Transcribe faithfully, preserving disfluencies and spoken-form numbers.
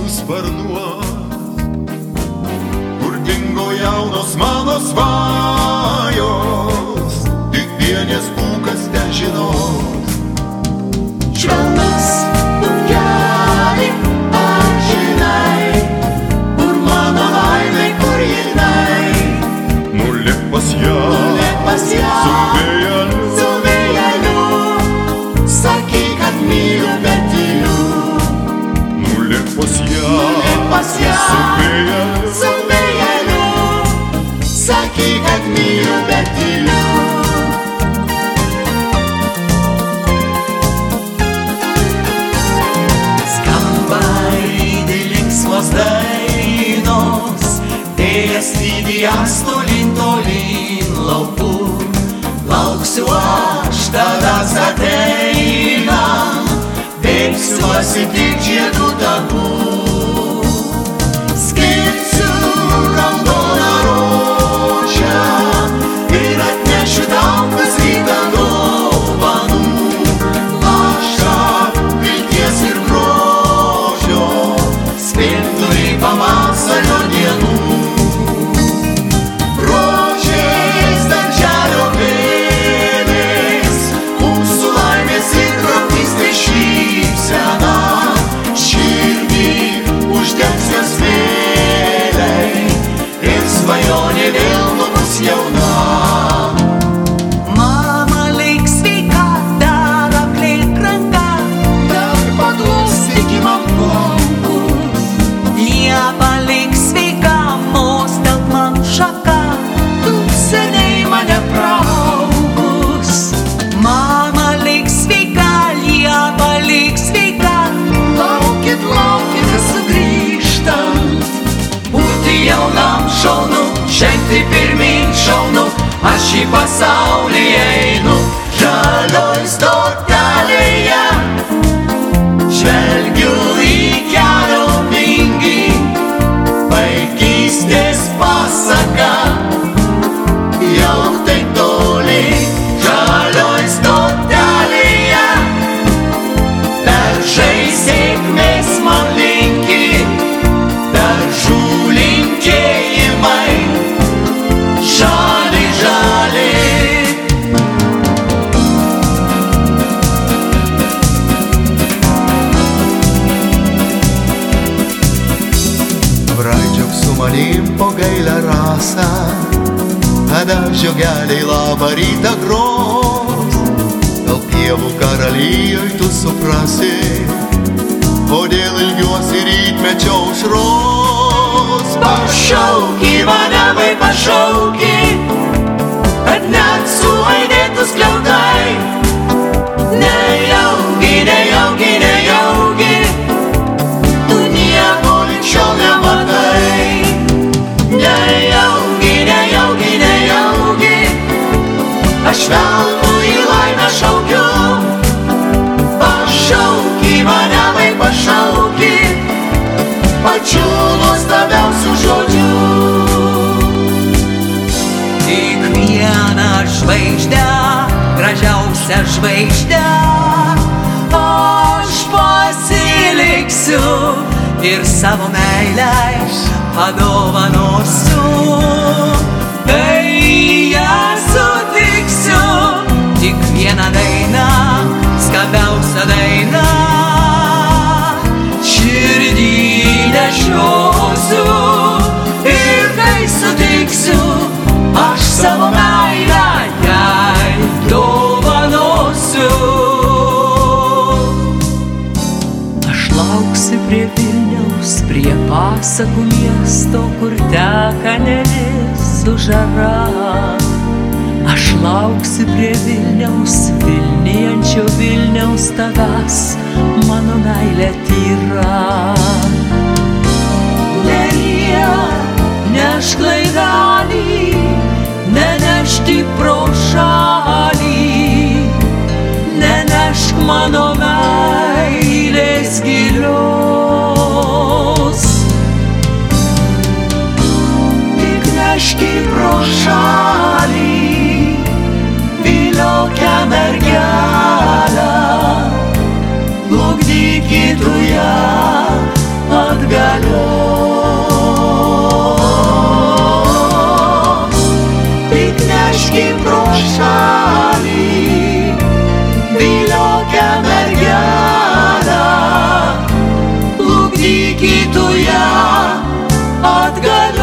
sparnuos, kur dingo jaunos mano svajos, tik vienės pūkas ten žinos. Švelnus pūkelį, ar žinai, kur mano laimė, kur jinai? Nulėk pas ją, Nulėk pas ją, su vėjeliu, su vėjeliu, sakyk, kad myliu, bet tyliu. nulėk pas ją, Nulėk pas ją, su vėjeliu, su vėjeliu, sakyk, kad myliu, bet tyliu. Skamba aidi linksmos dainos, vėjas lydi jas tolyn, tolyn lauku. Lauksiu aš tavęs ateinant, bėgsiuosi tik žiedų takų. Skirsiu raudoną rožę ir atnešiu tau kas rytą dovanų. Lašą vilties ir grožio, spindulį pavasario dienų. Rožės darželio vėlės, mūsų laimės ir draugystės šypsena. Širdį uždegs jos vėliai ir svajonė vėl nubus jauna. Mama lik sveika, dar apleik ranka, dar paglaustyk man plaukus. Liepa lik sveika, mostelk man šaka, tu seniai mane praugus. Mama lik sveika, liepa lik sveika, laukit, laukit sugrįžtant. Būti jaunam šaunu, žengti pirmyn šaunu, aš į pasaulį einu. Žalioj stotelėje žvelgiu į kelio vingį, vaikystės pasaka jau taip toli. Žalioj stotelėje beržai sėkmės man linki, beržų linkėjimai žali, žali. braidžiok su manim po gailę rasą, tada žiogeliai labą rytą gros. Gal pievų karalijoj tu suprasi, kodėl ilgiuosi rytmečio aušros. Pašauk į mane, vai pašauk, kad net suaidėtų skliautai. Nejaugi, nejaugi, nejaugi, tu nieko lig šiol nematai. Nejaugi, nejaugi, nejaugi, aš veltui į laimę šaukiu. Pašauk į mane, vai pašauk, pačiu nuostabiausiu žodžiu. Tik vieną žvaigždę, gražiausią žvaigždę, aš pasiliksiu ir savo meilę padovanosiu. Kai ją sutiksiu, tik vieną dainą, skabiausią dainą, širdį nešiosiu. Ir kai sutiksiu, aš savo meilę jai dovanosiu. Aš lauksiu prie Vilniaus, prie pasakų miesto, kur teka Neris su žara. Aš lauksiu prie Vilniaus, Vilnijančio Vilniaus tavęs, mano meilė tyra. Nerie, nešk laivelį, nenešti pro šalį, nenešk mano meilės gilios. Tik neški pro šalį, viliokę mergelę, plukdykit tu ją galios. Tik neškim pro šalį viliokę mergelę, plukdykit tu ją atgal.